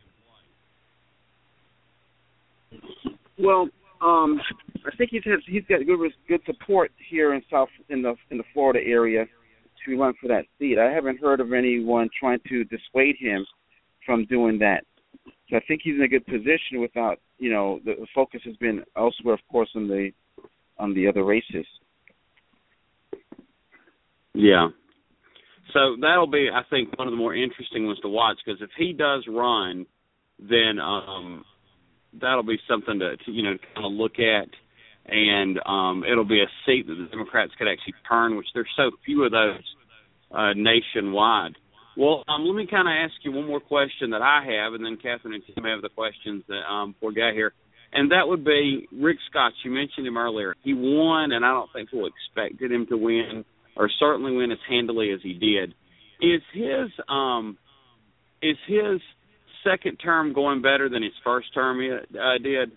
Well, um, I think he's has, he's got good good support here in South in the in the Florida area to run for that seat. I haven't heard of anyone trying to dissuade him from doing that. So I think he's in a good position. Without, you know, the, the focus has been elsewhere, of course, on the on the other races. Yeah. So that'll be, I think, one of the more interesting ones to watch, because if he does run, then um, that'll be something to, to you know kind of look at, and um, it'll be a seat that the Democrats could actually turn, which there's so few of those uh, nationwide. Well, um, let me kind of ask you one more question that I have, and then Catherine and Tim have the questions that um, before we got here, and that would be Rick Scott. You mentioned him earlier. He won, and I don't think people expected him to win, or certainly win as handily as he did. Is his um, is his second term going better than his first term uh, did?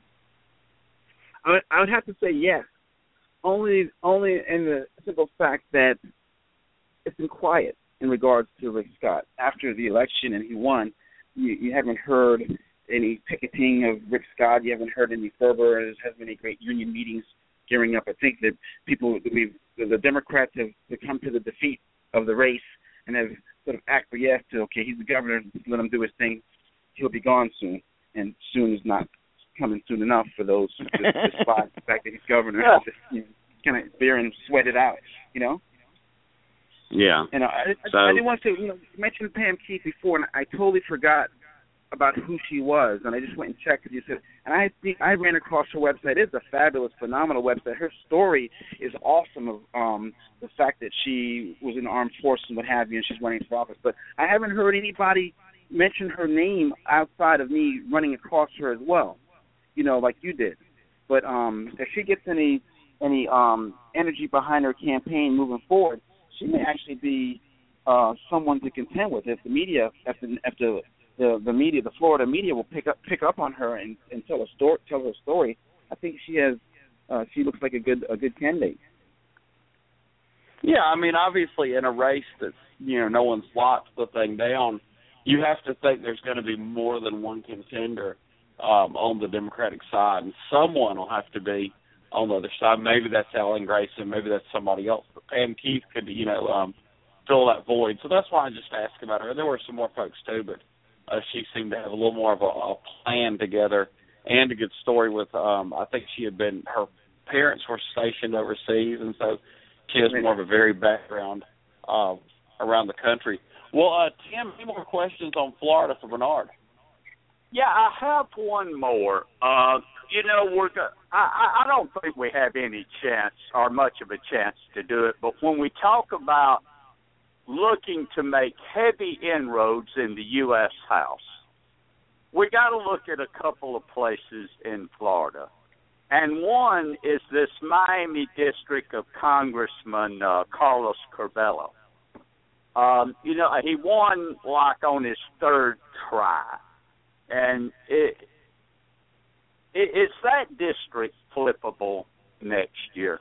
I would, I would have to say yes. Only, only in the simple fact that it's been quiet in regards to Rick Scott. After the election and he won, you, you haven't heard any picketing of Rick Scott. You haven't heard any fervor. There hasn't been any great union meetings gearing up. I think that people, we've, the Democrats have, have come to the defeat of the race and have sort of acquiesced to, okay, he's the governor, let him do his thing. He'll be gone soon. And soon is not coming soon enough for those who despise the fact that he's governor. Yeah. Just, you know, kind of bear and sweat it out, you know? Yeah. And I, I, so, I didn't want to, you know, mention Pam Keith before, and I totally forgot about who she was, and I just went and checked because you said, and I think I ran across her website. It's a fabulous, phenomenal website. Her story is awesome of um, the fact that she was in the armed forces and what have you, and she's running for office. But I haven't heard anybody mention her name outside of me running across her as well, you know, like you did. But um, if she gets any any um, energy behind her campaign moving forward, she may actually be uh, someone to contend with. If the media, if the, if the, the the media, the Florida media, will pick up pick up on her and, and tell a story, tell her story, I think she has. Uh, she looks like a good a good candidate. Yeah, I mean, obviously, in a race that's, you know, no one's locked the thing down, you have to think there's going to be more than one contender um, on the Democratic side, and someone will have to be on the other side. Maybe that's Ellen Grayson, maybe that's somebody else. But Pam Keith could, you know, um, fill that void. So that's why I just asked about her. There were some more folks too, but uh, she seemed to have a little more of a, a plan together and a good story with, um, I think she had been, her parents were stationed overseas, and so she has more of a varied background uh, around the country. Well, uh, Tim, any more questions on Florida for Bernard? Yeah, I have one more. Uh, you know, we're go- I, I don't think we have any chance or much of a chance to do it, but when we talk about looking to make heavy inroads in the U S House, we got to look at a couple of places in Florida. And one is this Miami district of Congressman uh, Carlos Curbelo. Um, you know, he won like on his third try. And it, it is that district flippable next year?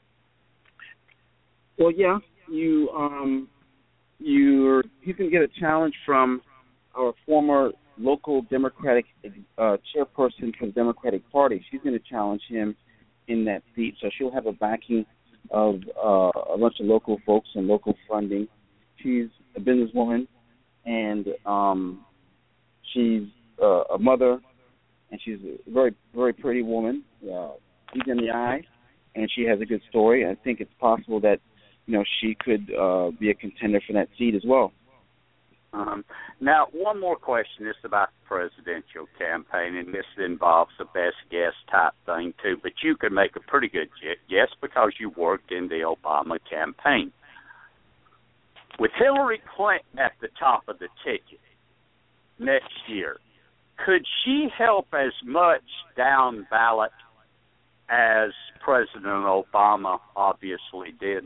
Well, yeah, you um, you're he's going to get a challenge from our former local Democratic uh, chairperson for the Democratic Party. She's going to challenge him in that seat, so she'll have a backing of uh, a bunch of local folks and local funding. She's a businesswoman, and um, she's uh, a mother, and she's a very, very pretty woman. Uh, she's in the eye, and she has a good story. I think it's possible that, you know, she could uh, be a contender for that seat as well. Um, now, one more question. This is about the presidential campaign, and this involves a best guess type thing, too. But you could make a pretty good guess because you worked in the Obama campaign. with Hillary Clinton at the top of the ticket next year, could she help as much down ballot as President Obama obviously did?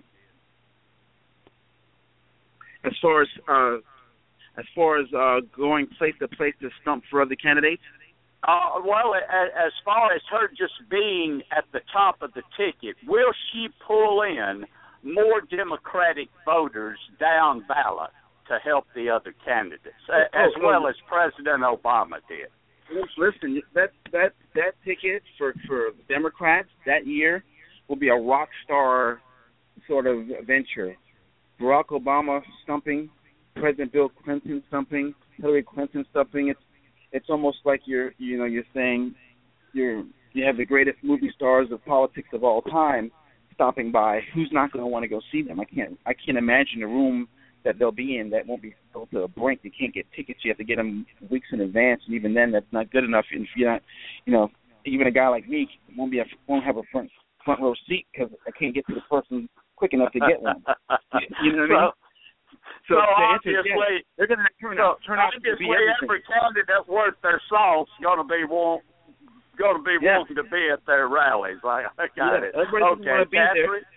As far as uh, as far as uh, going place to place to stump for other candidates? Uh, well, as far as her just being at the top of the ticket, will she pull in more Democratic voters down ballot to help the other candidates, as oh, well oh. as President Obama did? Listen, that that that ticket for for Democrats that year will be a rock star sort of venture. Barack Obama stumping, President Bill Clinton stumping, Hillary Clinton stumping. It's it's almost like you're you know you're saying you're you have the greatest movie stars of politics of all time stopping by. Who's not going to want to go see them? I can't I can't imagine a room that they'll be in that won't be filled to the brink. You can't get tickets. You have to get them weeks in advance, and even then, that's not good enough. And if you're not, you know, even a guy like me won't be a, won't have a front front row seat because I can't get to the person quick enough to get one. You know what I mean? So, so the obviously, yeah, they're going to turn out turn out to be everything. Every candidate worth their salt is going to be want, going to be yeah. wanting to be at their rallies. I, I got yeah, it. Everybody's Okay, Catherine.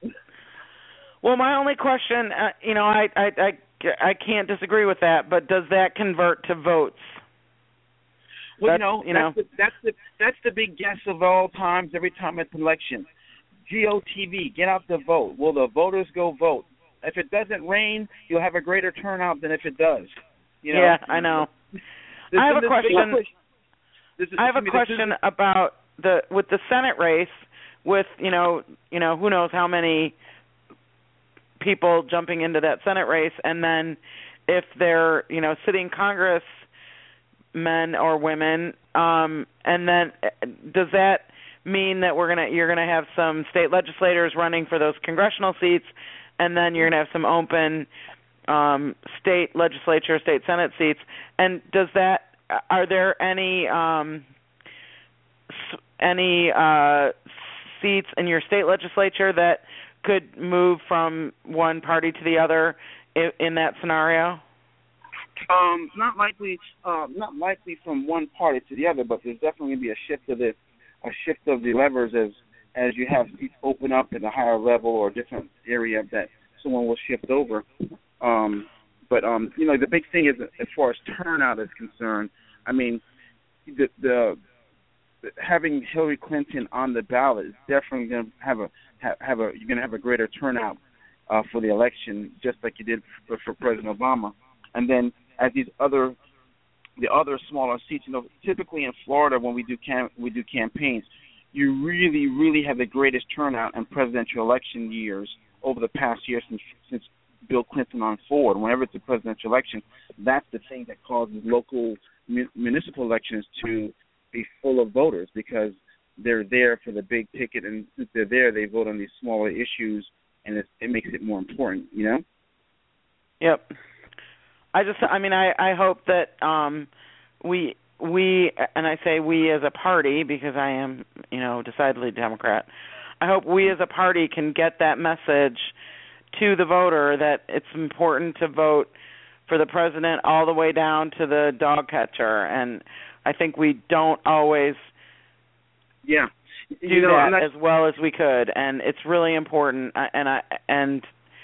Well, my only question, uh, you know, I, I I I can't disagree with that, but does that convert to votes? Well, that's, you know, you that's, know. The, that's the that's the big guess of all times. Every time it's an election, G O T V, get out the vote. Will the voters go vote? If it doesn't rain, you'll have a greater turnout than if it does. You know? Yeah, I know. This, I have a question. This is, I have a question is, about the with the Senate race. With you know, you know, who knows how many people jumping into that Senate race, and then if they're, you know, sitting Congress men or women, um, and then does that mean that we're gonna you're gonna have some state legislators running for those congressional seats, and then you're gonna have some open um, state legislature, state Senate seats, and does that are there any um, any uh, seats in your state legislature that could move from one party to the other in, in that scenario? Um, not likely, uh, not likely from one party to the other, but there's definitely going to be a shift of the, a shift of the levers as as you have seats open up at a higher level or a different area that someone will shift over. Um, but um, you know, the big thing is as far as turnout is concerned. I mean, the, the having Hillary Clinton on the ballot is definitely going to have a have, have a you're going to have a greater turnout uh, for the election, just like you did for, for President Obama. And then as these other the other smaller seats, you know, typically in Florida when we do cam- we do campaigns, you really really have the greatest turnout in presidential election years over the past year since since Bill Clinton on forward. Whenever it's a presidential election, that's the thing that causes local mu- municipal elections to be full of voters because they're there for the big ticket, and since they're there, they vote on these smaller issues, and it, it makes it more important, you know? Yep. I just, I mean, I, I hope that um, we, we, and I say we as a party because I am, you know, decidedly Democrat, I hope we as a party can get that message to the voter that it's important to vote for the president all the way down to the dog catcher, and I think we don't always yeah. do you know, that as well as we could, and it's really important, and I and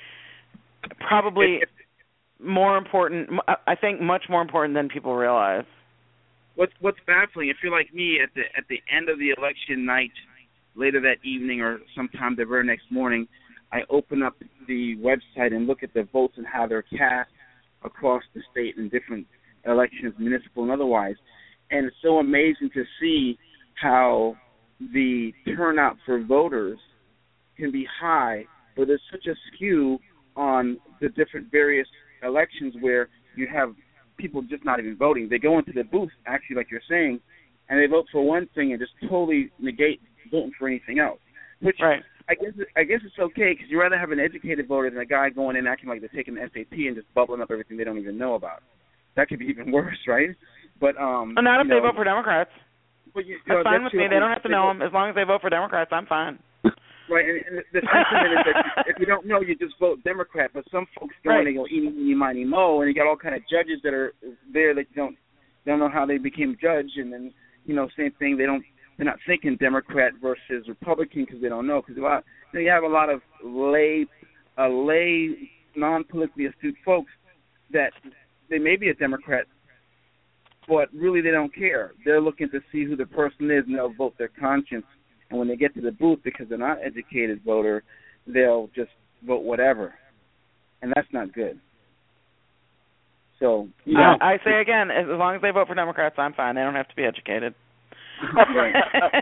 probably if, if, more important, I think much more important than people realize. What's what's baffling, if you're like me, at the at the end of the election night, later that evening or sometime the very next morning, I open up the website and look at the votes and how they're cast across the state in different elections, municipal and otherwise. And it's so amazing to see how the turnout for voters can be high, but there's such a skew on the different various elections where you have people just not even voting. They go into the booth, actually, like you're saying, and they vote for one thing and just totally negate voting for anything else. Which right. I guess I guess it's okay because you'd rather have an educated voter than a guy going in acting like they're taking the S A T and just bubbling up everything they don't even know about. That could be even worse, right? But um, well, not if you know, they vote for Democrats. But you, you that's know, fine that's with me. your, They don't have to know them. As long as they vote for Democrats, I'm fine. Right, and, and the sentiment is that if you don't know, you just vote Democrat. But some folks go and they go eeny, meeny, miny, mo, and you got all kind of judges that are there that you don't don't know how they became judge, and then you know, same thing. They don't they're not thinking Democrat versus Republican because they don't know. Because a lot you, know, you have a lot of lay uh, lay non-politically astute folks that they may be a Democrat, but really they don't care. They're looking to see who the person is, and they'll vote their conscience. And when they get to the booth, because they're not an educated voter, they'll just vote whatever. And that's not good. So, you know. I, I say again, as long as they vote for Democrats, I'm fine. They don't have to be educated. Right.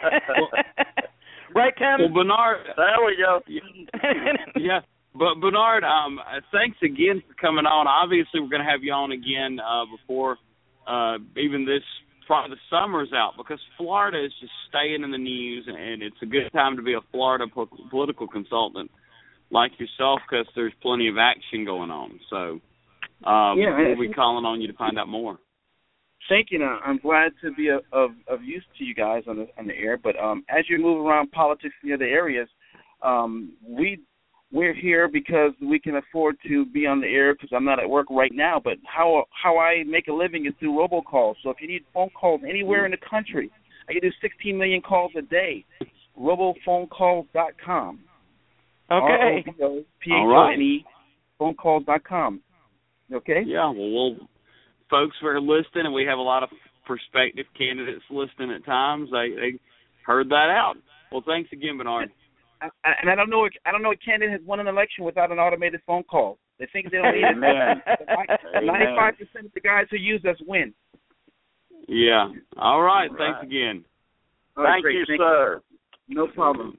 Right, Tim? Well, Bernard. There we go. Yeah. But, Bernard, um, thanks again for coming on. Obviously, we're going to have you on again uh, before uh, even this the summer's out, because Florida is just staying in the news, and it's a good time to be a Florida po- political consultant like yourself, because there's plenty of action going on. So um, yeah, we'll be calling on you to find out more. Thank you. Now, I'm glad to be of, of, of use to you guys on the on the air. But um, as you move around politics in the other areas, um, we we're here because we can afford to be on the air, because I'm not at work right now. But how how I make a living is through robocalls. So if you need phone calls anywhere in the country, I can do sixteen million calls a day. robophone calls dot com. Okay. R O B O P H O N E, phone calls dot com. Okay? Yeah, well, we'll, folks who are listening, and we have a lot of prospective candidates listening at times, they, they heard that out. Well, thanks again, Bernard. And I don't know. I don't know a candidate has won an election without an automated phone call. They think they don't need it. Ninety-five percent of the guys who use us win. Yeah. All right. All Thanks right. again. Thank you, Thank sir. You. No problem.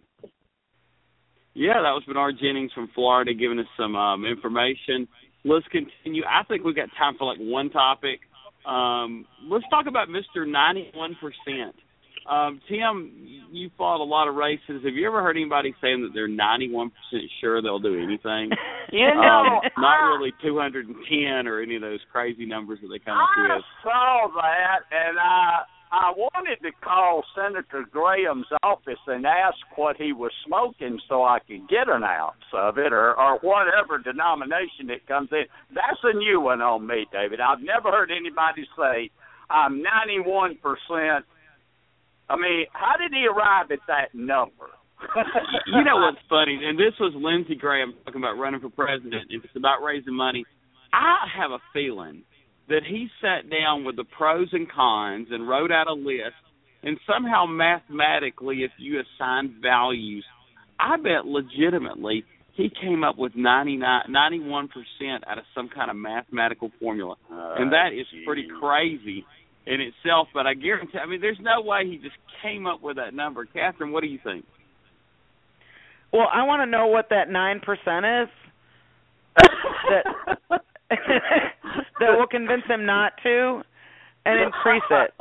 Yeah, that was Bernard Jennings from Florida giving us some um, information. Let's continue. I think we've got time for like one topic. Um, let's talk about Mister ninety-one percent. Um, Tim, you fought a lot of races. Have you ever heard anybody saying that they're ninety-one percent sure they'll do anything? You know, um, not I, really two hundred ten or any of those crazy numbers that they come up I with. saw that, and I I wanted to call Senator Graham's office and ask what he was smoking so I could get an ounce of it, or, or whatever denomination it comes in. That's a new one on me, David. I've never heard anybody say I'm ninety-one percent. I mean, how did he arrive at that number? You know what's funny? And this was Lindsey Graham talking about running for president. It's about raising money. I have a feeling that he sat down with the pros and cons and wrote out a list, and somehow mathematically, if you assign values, I bet legitimately he came up with ninety-nine, ninety-one percent out of some kind of mathematical formula. Uh, and that is geez. pretty crazy in itself, but I guarantee, I mean, there's no way he just came up with that number. Catherine, what do you think? Well, I want to know what that nine percent is that that will convince him not to and increase it.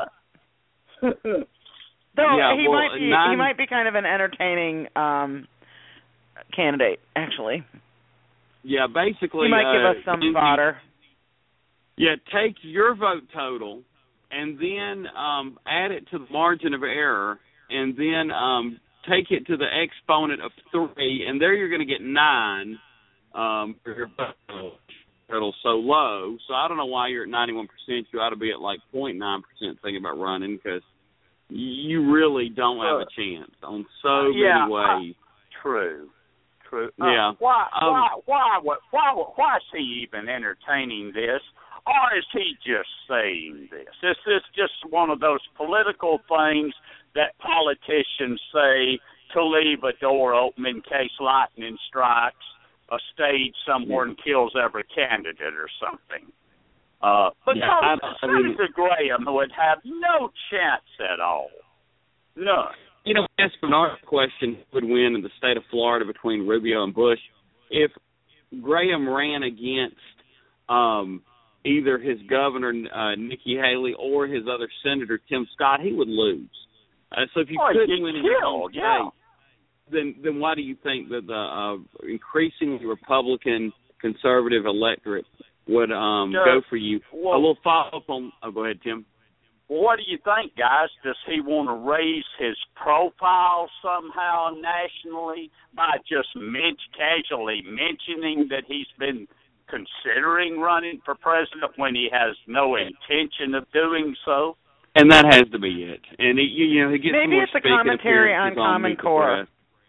Though yeah, he well, might be nine... he might be kind of an entertaining um, candidate, actually. Yeah, basically, he might uh, give us some Lindsey, fodder. Yeah, take your vote total and then um, add it to the margin of error, and then um, take it to the exponent of three, and there you're going to get nine um, for your vote total so low. So I don't know why you're at ninety-one percent. You ought to be at like zero point nine percent thinking about running, because you really don't have a chance on so yeah, many ways. Uh, true. True. Yeah. Uh, why, um, why, why, why, why, why is he even entertaining this? Or is he just saying this? Is this just one of those political things that politicians say to leave a door open in case lightning strikes a stage somewhere and kills every candidate or something? Uh, because yeah, I, I mean, Senator Graham would have no chance at all. None. You know, ask Bernard's question, who would win in the state of Florida between Rubio and Bush. If Graham ran against um, either his governor, uh, Nikki Haley, or his other senator, Tim Scott, he would lose. Uh, so if you oh, couldn't win in your own state, yeah. then then why do you think that the uh, increasingly Republican conservative electorate would um, sure. go for you? Well, a little follow-up on – oh, go ahead, Tim. Well, what do you think, guys? Does he want to raise his profile somehow nationally by just men- casually mentioning that he's been considering running for president when he has no intention of doing so? And that has to be it. And he, you know, he gets maybe more it's a commentary on Common Core.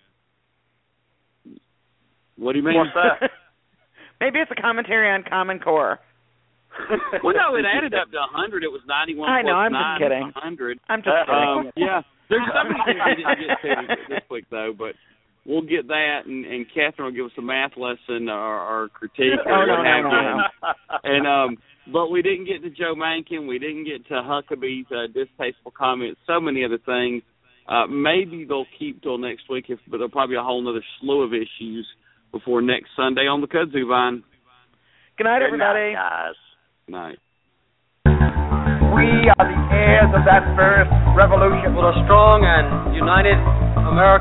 What do you mean? What's that? Maybe it's a commentary on Common Core. Well, no, it added up to one hundred. It was ninety-one I know, plus I'm nine, just kidding. one hundred. I'm just kidding. Um, yeah, there's so many things we didn't get to this week, though, but we'll get that, and, and Catherine will give us a math lesson or, or critique or oh, no, what no, have no, you. no. And um, but we didn't get to Joe Manchin. We didn't get to Huckabee's uh, distasteful comments. So many other things. Uh, maybe they'll keep till next week, if, but there'll probably be a whole other slew of issues before next Sunday on the Kudzu Vine. Good night, Good everybody. night, guys. Good night. We are the heirs of that first revolution. Will a strong and united America